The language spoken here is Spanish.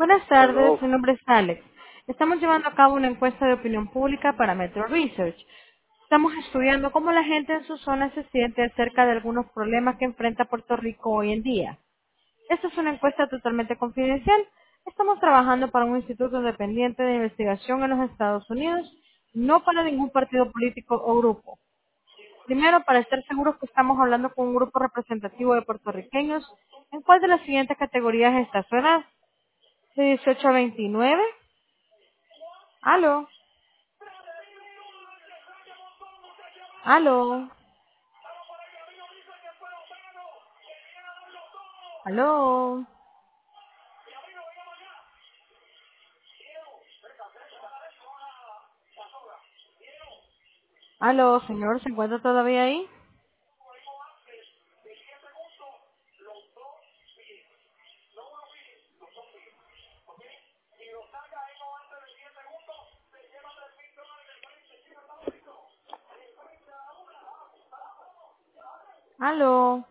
Buenas tardes, Hello. mi nombre es Alex. Estamos llevando a cabo una encuesta de opinión pública para Metro Research. Estamos estudiando cómo la gente en su zona se siente acerca de algunos problemas que enfrenta Puerto Rico hoy en día. Esta es una encuesta totalmente confidencial. Estamos trabajando para un instituto independiente de investigación en los Estados Unidos, no para ningún partido político o grupo. Primero, para estar seguros que estamos hablando con un grupo representativo de puertorriqueños, ¿en cuál de las siguientes categorías está su edad? ¿De 18 a 29? Aló, aló, aló, aló, señor, ¿se encuentra todavía ahí? Aló.